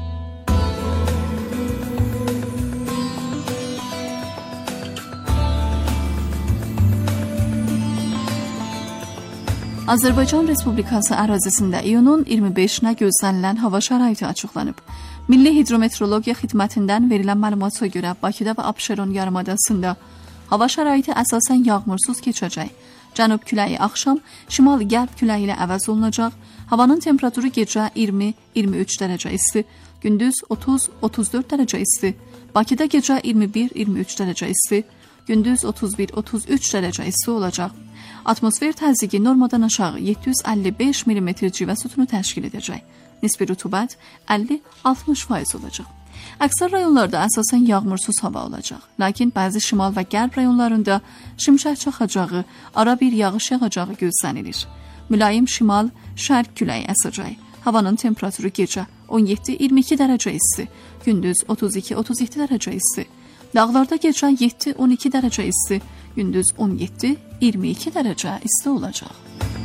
Azərbaycan Respublikası ərazisində iyunun 25-nə gözlənilən hava şəraiti açıqlanıb. Milli Hidrometeorologiya Xidmətindən verilən məlumata görə Bakıda və Abşeron yarımadasında hava şəraiti əsasən yağmursuz keçəcək. Cənub küləyi axşam şimal-qərb küləyi ilə əvəz olunacaq. Havanın temperaturu gecə 20-23 dərəcə isti, gündüz 30-34 dərəcə isti. Bakıda gecə 21-23 dərəcə isti, gündüz 31-33 dərəcə isti olacaq. Atmosfer təzyiqi normadan aşağı 755 mm civə sütunu təşkil edəcək. Nisbi rütubət 50-60% olacaq. Əksər rayonlarda əsasən yağmursuz hava olacaq. Lakin bəzi şimal və qərb rayonlarında şimşək çaxacağı, ara bir yağış yağacağı gözlənilir. Mülayim şimal-şərq küləyi əsəcək. Havanın temperaturu gecə 17-22 dərəcə isti, gündüz 32-37 dərəcə isti. Dağlarda gecə 7-12 dərəcə isti, gündüz 17-22 dərəcə isti olacaq.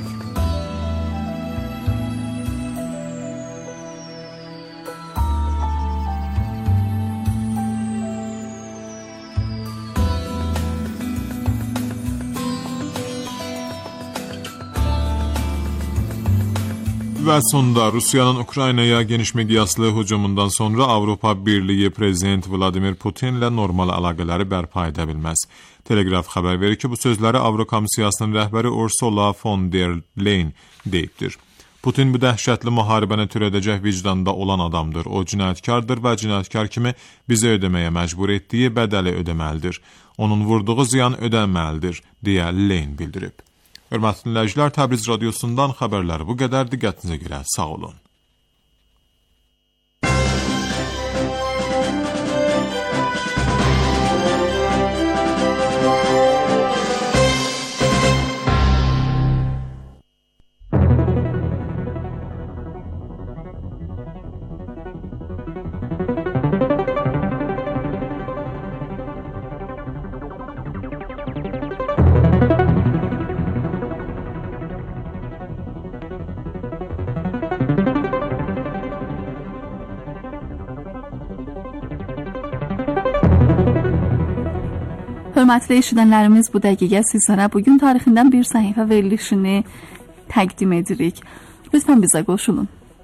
Və sonda Rusiyanın Ukraynaya geniş miqyaslı hücumundan sonra Avropa Birliyi Prezident Vladimir Putinlə normal əlaqələri bərpa edə bilməz. Telegraf xəbər verir ki, bu sözləri Avrokomissiyasının rəhbəri Ursula von der Leyen deyibdir. Putin bu dəhşətli müharibəni törədəcək vicdanda olan adamdır. O cinayətkardır və cinayətkar kimi bizə ödəməyə məcbur etdiyi bədəli ödəməlidir. Onun vurduğu ziyan ödənməlidir, deyə Leyen bildirib. Hörmətli dinləyicilər, Təbriz radiosundan xəbərlər bu qədər. Diqqətinizə görə sağ olun. Hörmətli eşidənlərimiz, bu dəqiqə sizlərə bugün tarixindən bir səhifə verilişini təqdim edirik. Lütfən bizə qoşulun.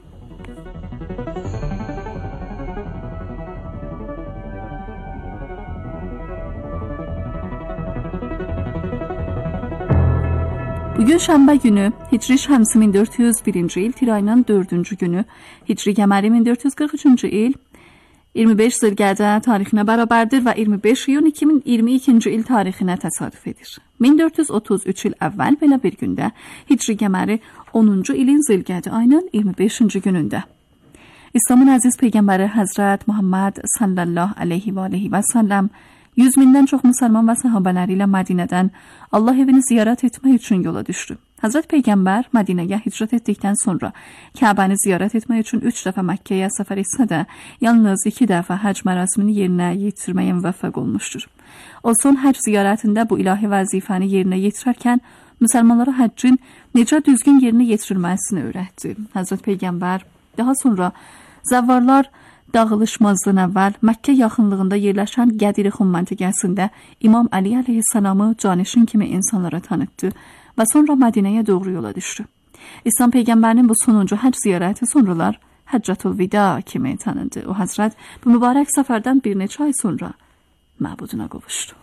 Bugün şənbə günü, Hicri şəmsi 1401-ci il, Tirayının 4-cü günü, Hicri qəməri 1443-cü il, 25 Zilqədə tarixinə bərabərdir və 25 iyun 2022-ci il tarixinə təsadüf edir. 1433 il əvvəl belə bir gündə Hicri qəməri 10-cu ilin Zilqədə ayının 25-ci günündə İslamın əziz peyğəmbəri Həzrət Muhammed sallallahu aleyhi və aleyhi və səlləm 100 mindən çox müsəlman və səhabələri ilə Mədinədən Allah evini ziyarət etmək üçün yola düşdü. Həzrət Peyğəmbər Mədinəyə hicrət etdikdən sonra Kəbəni ziyarət etmək üçün 3 dəfə Məkkəyə səfər etsə də, yalnız 2 dəfə həcc mərasimini yerinə yetirməyə müvəffəq olmuşdur. O son həcc ziyarətində bu ilahi vəzifəni yerinə yetirərkən müsəlmanlara həccin necə düzgün yerinə yetirilməsini öyrətdi. Həzrət Peyğəmbər daha sonra zəvvarlar dağılışmazdan əvvəl Məkkə yaxınlığında yerləşən Qədir-i-Xum məntəqəsində İmam Əli əleyhissalamı canişin kimi insanlara tanıtdı və sonra Mədinəyə doğru yola düşdü. İslam Peyğəmbərinin bu sonuncu həcc ziyarəti sonralar Həccətül-Vida kimi tanındı. O Həzrət bu mübarək səfərdən bir neçə ay sonra məbuduna qovuşdu.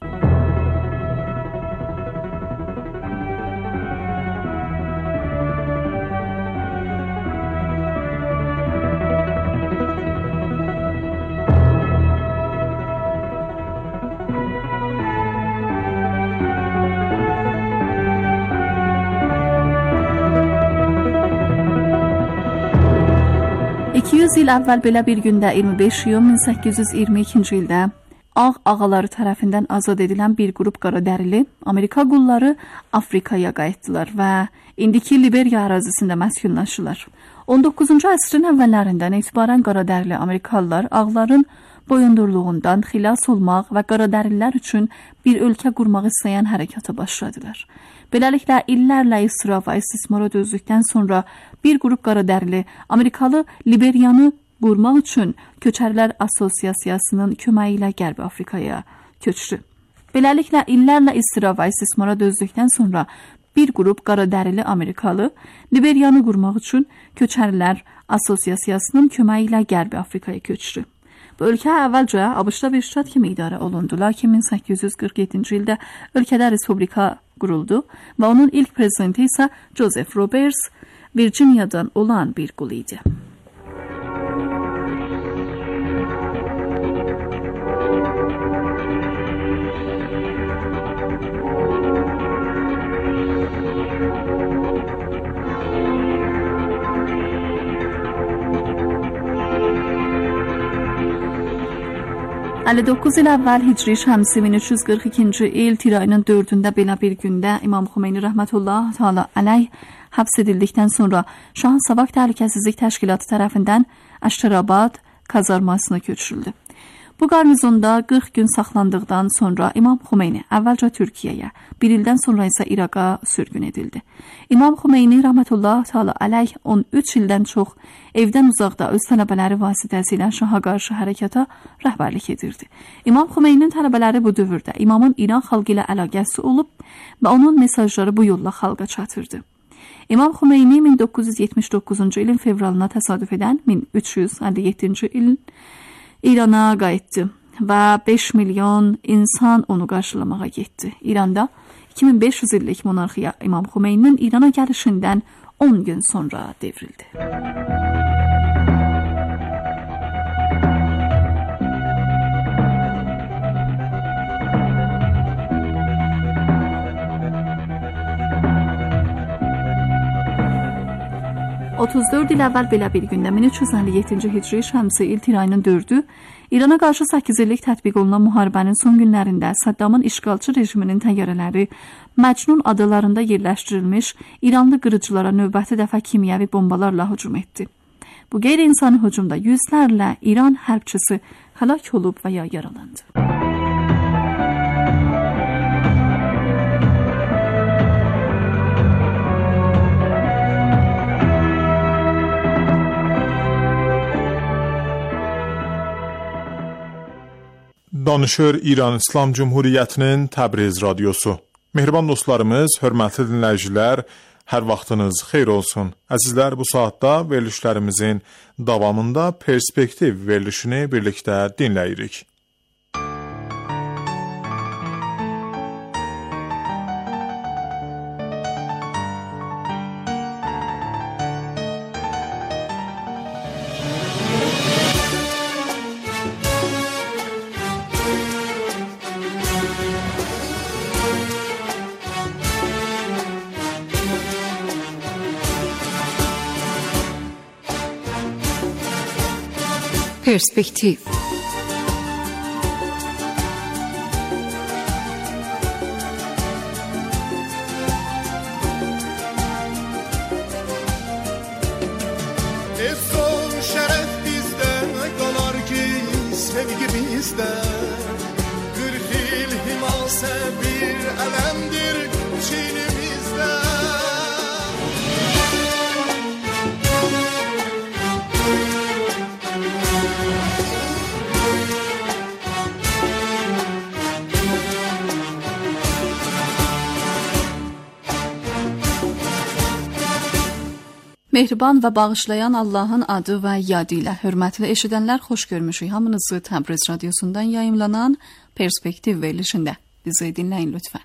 Il əvvəl belə bir gündə 25 iyun 1822-ci ildə Ağ ağaları tərəfindən azad edilən bir qrup qaradərili Amerika qulları Afrikaya qayıtdılar və indiki Liberiya ərazisində məskunlaşdılar. 19-cu əsrin əvvəllərindən etibarən qaradərili Amerikalılar ağların boyundurluğundan xilas olmaq və qaradərililər üçün bir ölkə qurmaq istəyən hərəkata başladılar. Beləliklə illərlə israf və istismara dözdükdən sonra bir qrup qaradərili Amerikalı Liberiyanı qurmaq üçün Köçərlər Assosiasiyasının köməyi ilə Qərbi Afrikaya köçdü. Beləliklə illərlə israf və istismara dözdükdən sonra bir qrup qaradərili Amerikalı Liberiyanı qurmaq üçün Köçərlər Assosiasiyasının köməyi ilə Qərbi Afrikaya köçdü. Bu ölkə əvvəlcə ABŞ-da bir ştat kimi idarə olundu, lakin 1847-ci ildə ölkədə respublika quruldu və onun ilk prezidenti isə Joseph Roberts Virginiyadan olan bir qul idi. Əli 9 il əvvəl Hicri Şəmsi 1342-ci il Tirayının 4-də belə bir gündə İmam Xomeyni rəhmətullah təala əleyh həbs edildikdən sonra Şah Savaq Təhlükəsizlik Təşkilatı tərəfindən Əşterabad kazarmasına köçürüldü. Bu qarnizonda 40 gün saxlandıqdan sonra İmam Xomeyni əvvəlcə Türkiyəyə, bir ildən sonra isə İraqa sürgün edildi. İmam Xomeyni rəhmətullah təala əleyh 13 ildən çox evdən uzaqda öz tələbələri vasitəsilə Şaha qarşı hərəkata rəhbərlik edirdi. İmam Xomeyninin tələbələri bu dövrdə İmamın İran xalqı ilə əlaqəsi olub və onun mesajları bu yolla xalqa çatırdı. İmam Xomeyni 1979-cu ilin fevralına təsadüf edən 1357-ci ilin İrana qayıtdı və 5 milyon insan onu qarşılamağa getdi. İranda 2500 illik monarxiya İmam Xomeyninin İrana gəlişindən 10 gün sonra devrildi. ...34 il əvvəl belə bir gündə 1357-ci Hicri Şəmsi il Tirayının 4-ü İrana qarşı 8 illik tətbiq olunan müharibənin son günlərində Saddamın işğalçı rejiminin təyyarələri Məcnun adalarında yerləşdirilmiş İranlı qırıcılara növbəti dəfə kimyəvi bombalarla hücum etdi. Bu qeyri-insani hücumda yüzlərlə İran hərbçisi həlak olub və ya yaralandı. Danışır İran İslam Cumhuriyyətinin Təbriz radiosu. Mehriban dostlarımız, hörmətli dinləyicilər, hər vaxtınız xeyir olsun. Əzizlər, bu saatda verilişlərimizin davamında perspektiv verilişini birlikdə dinləyirik. Perspektiv. Son şərəf bizdə qalar ki, sevgi bizdə. 40 il himasə bir ələmdir çiynimizdə. Mehriban və bağışlayan Allahın adı və yadı ilə hörmətli eşidənlər, xoş görmüşük hamınızı Təbriz radiosundan yayımlanan Perspektiv verilişində. Bizi dinləyin lütfən.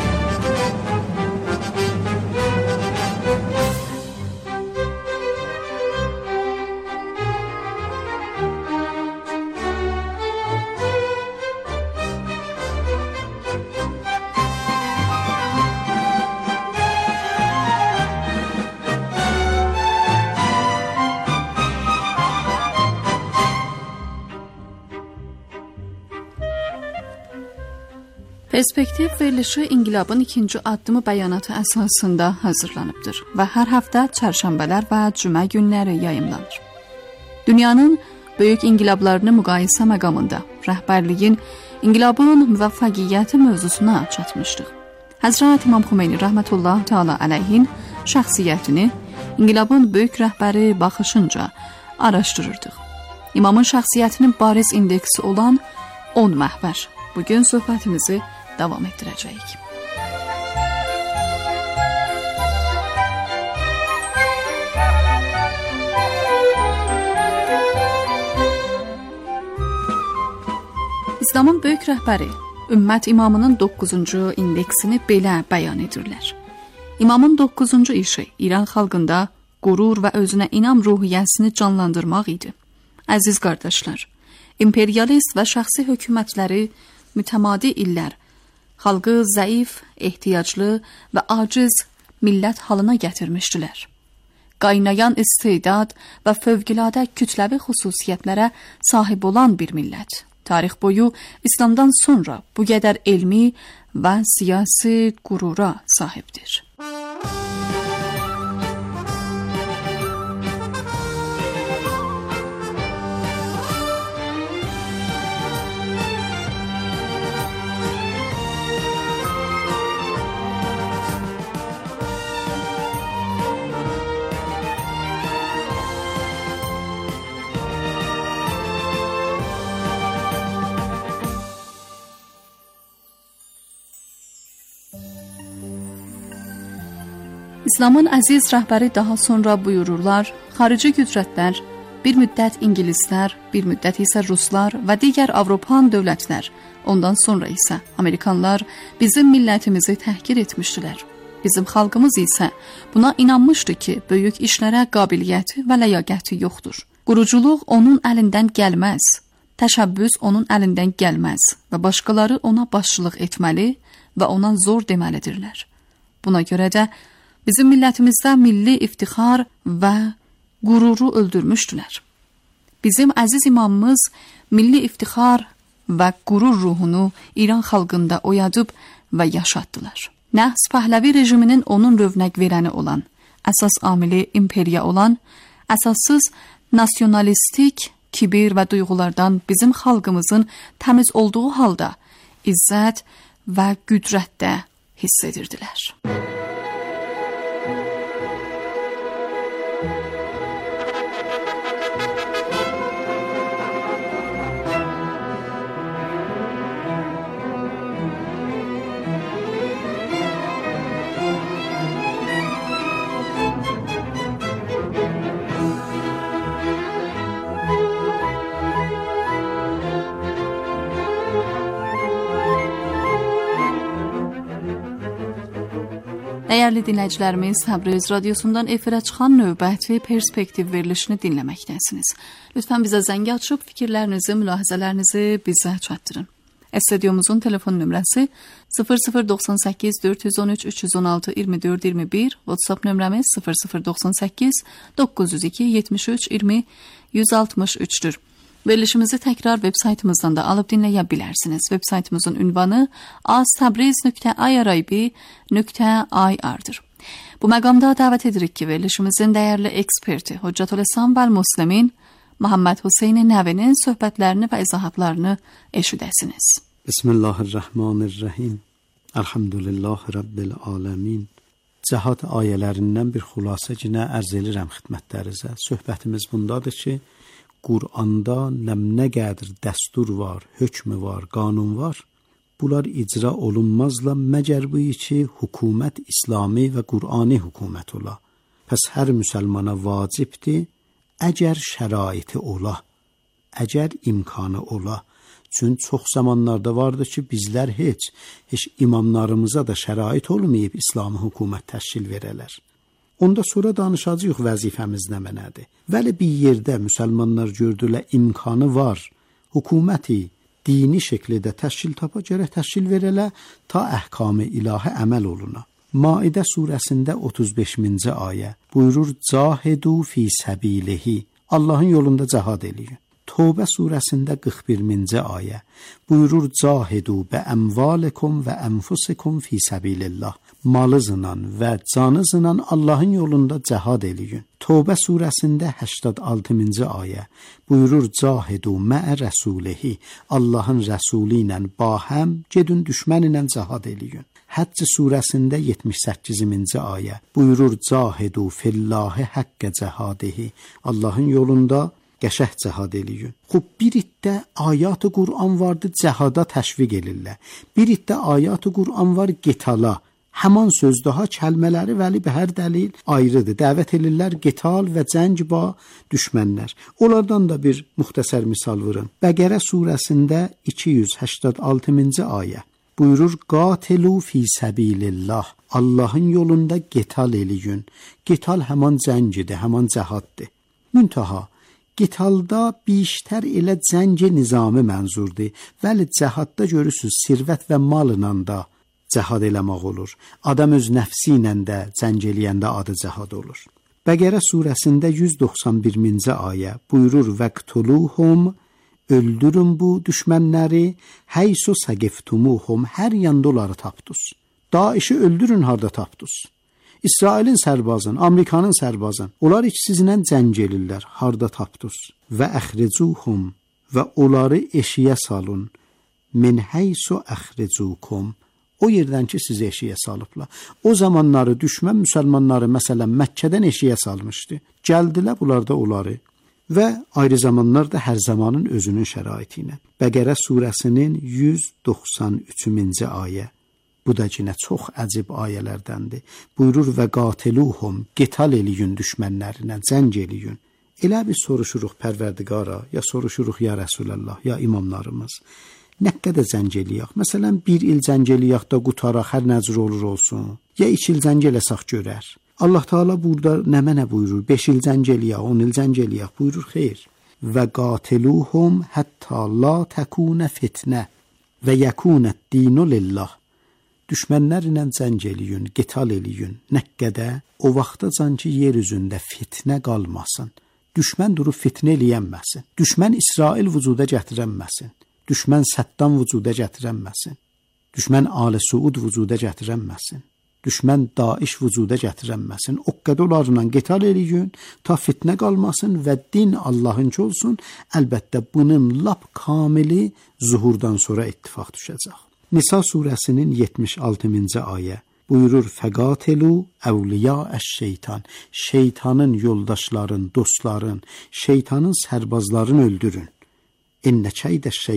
Perspektiv verilişi İnqilabın ikinci addımı bəyanatı əsasında hazırlanıbdır və hər həftə çərşənbələr və cümə günləri yayımlanır. Dünyanın böyük inqilablarını müqayisə məqamında rəhbərliyin inqilabın müvəffəqiyyəti mövzusuna çatmışdıq. Həzrət İmam Xomeyni rəhmətullah təala əleyhin şəxsiyyətini inqilabın böyük rəhbəri baxışınca araşdırırdıq. İmamın şəxsiyyətinin bariz indeksi olan 10 məhvər. Bugün söhbətimizi davam etdirəcəyik. İslamın böyük rəhbəri, ümmət imamının 9-cu indeksini belə bəyan edirlər. İmamın 9-cu işi İran xalqında qürur və özünə inam ruhiyyəsini canlandırmaq idi. Əziz qardaşlar, imperialist və şəxsi hökumətləri mütəmadi illər xalqı zəif, ehtiyaclı və aciz millət halına gətirmişdilər. Qaynayan istedad və fövqəladə kütləvi xüsusiyyətlərə sahib olan bir millət, tarix boyu İslamdan sonra bu qədər elmi və siyasi qürura sahibdir. İslamın əziz rəhbəri daha sonra buyururlar, xarici qüdrətlər, bir müddət İngilislər, bir müddət isə Ruslar və digər Avropan dövlətlər, ondan sonra isə Amerikanlar bizim millətimizi təhqir etmişdilər. Bizim xalqımız isə buna inanmışdı ki, böyük işlərə qabiliyyəti və ləyaqəti yoxdur. Quruculuq onun əlindən gəlməz, təşəbbüs onun əlindən gəlməz və başqaları ona başçılıq etməli və ona zor deməlidirlər. Buna görə də bizim millətimizdə milli iftixar və qüruru öldürmüşdülər. Bizim əziz imamımız milli iftixar və qürur ruhunu İran xalqında oyadıb və yaşatdılar. Nəhs Pəhləvi rejiminin onun rövnəq verəni olan, əsas amili imperiya olan, əsassız nasionalistik kibir və duyğulardan bizim xalqımızın təmiz olduğu halda izzət və qüdrətdə hiss edirdilər. Dəyərli dinləyicilərimiz, Təbriz radiosundan efirə çıxan növbəti Perspektiv verilişini dinləməkdəsiniz. Lütfən bizə zəng açıb fikirlərinizi, mülahizələrinizi bizə çatdırın. Stüdyomuzun telefon nömrəsi 0098 413 316 24 21, WhatsApp nömrəmiz 0098 902 73 20 163'dür. Verilişimizi təkrar web saytımızdan da alıb dinləyə bilərsiniz. Web saytımızın ünvanı aztabriz.irib.ir-dir. Bu məqamda dəvət edirik ki, verilişimizin dəyərli eksperti Hüccətül-İslam və Müslimin Muhammed Hüseyn Nəvinin söhbətlərini və izahatlarını eşidəsiniz. Bismillahirrahmanirrahim. Elhamdülillahi Rabbil alemin. Cəhat ayələrindən bir xülasə yenə ərz edirəm xidmətlərinizə. Söhbətimiz bundadır ki, Qur'anda nə qədər dəstur var, hökmü var, qanun var. Bunlar icra olunmazla məgər bu ki, hökumət İslami və Qur'ani hökumət ola. Pəs hər müsəlmana vacibdir, əgər şəraiti ola, əgər imkanı ola. Çünki çox zamanlarda vardı ki, bizlər heç imamlarımıza da şərait olmayıb İslami hökumət təşkil verələr. Onda sonra danışacağıq vəzifəmiz nə mənədir. Vəli bir yerdə müsəlmanlar gördülər imkanı var, hökuməti dini şəkildə təşkil tapa gərək təşkil verələ ta əhkam-ı ilahi əməl oluna. Maidə surəsində 35-ci ayə buyurur: "Cahidu fi səbilihi." Allahın yolunda cihad eləyin. Tövbə surəsində 41-ci ayə buyurur: "Cahidu bi amvalikum və anfusikum fi səbilillah." Malınızla və canınızla Allahın yolunda cihad eləyin. Tövbə surəsində 86-cı ayə buyurur: "Cahidu ma'a rasulihi." Allahın rəsuli ilə bahəm gedin düşmən ilə cihad eləyin. Həcc surəsində 78-ci ayə buyurur: "Cahidu fillahi haqqə cihadihi." Allahın yolunda qəşəh cihad eləyin. Xub bir iddə ayat-ı Qur'an vardı, cihada təşviq elirlər. Bir iddə ayat-ı Qur'an var, qitala. Həman söz daha kəlmələri vəli bir hər dəlil ayrıdır. Dəvət edirlər qital və cəng ba düşmənlər. Onlardan da bir müxtəsər misal verin. Bəqərə surəsində 286-cı ayə buyurur: "Qatilu fi səbilillah." Allahın yolunda qital eləyin. Qital həman cəngidir, həman cihaddır. Müntaha qitalda biştər elə cəng nizamı mənzurdur. Vəli cihadda görürsüz sirvət və malla da cihad eləmək olur. Adam öz nəfsi ilə də cəng eləyəndə adı cihad olur. Bəqərə surəsində 191-ci ayə buyurur: "Vəqtuluhum." Öldürün bu düşmənləri, "Heysu saqiftumuhum." Hər yanda onları tapdınız. Daişi öldürün harda tapdınız. İsrailin sərbazın, Amerikanın sərbazın, onlar ikisindən cəng elirlər, harda tapdınız. "Və əxricuhum." Və onları eşiyə salın. "Min heysu əxricukum." O yerdən ki sizi eşiyə salıblar. O zamanları düşmən müsəlmanları məsələn Məkkədən eşiyə salmışdı. Gəldilər bunlar da onları. Və ayrı zamanlarda hər zamanın özünün şəraiti ilə. Bəqərə surəsinin 193-cü ayə. Bu da yenə çox əcib ayələrdəndir. Buyurur: "Və qatiluhum." Qital eləyin düşmənlərinə, cəng eləyin. Elə bir soruşuruq Pərverdigara, ya soruşuruq ya Rəsulullah, ya imamlarımız. Nə qədər cəng eləyək? Məsələn, 1 il cəng eləyək də qutaraq, hər nəcür olur olsun. Ya 2 il cəng eləsək görər. Allah Teala burada nə buyurur? 5 il cəng eləyək, 10 il cəng eləyək. Buyurur: "Xeyr. Və qatiluhum hatta la takuna fitnə və yakunəd-dinu lillah." Düşmənlərlə cəng eləyin, qital eləyin. Nə qədər o vaxtacan ki yer üzündə fitnə qalmasın. Düşmən durub fitnə eləyənməsin. Düşmən İsrail vücuda gətirənməsin. Düşmən Səddam vücuda gətirənməsin. Düşmən Ali Suud vücuda gətirənməsin. Düşmən Daiş vücuda gətirənməsin. O qədər onlarla qital eləyin, ta fitnə qalmasın və din Allahınki olsun. Əlbəttə bunun lap kamili zuhurdan sonra ittifaq düşəcək. Nisa surəsinin 76-cı ayə buyurur: "Fəqatilu əvliya-əş-şeytan." Şeytanın yoldaşların, dostların, şeytanın sərbazlarını öldürün. "İnnə keydə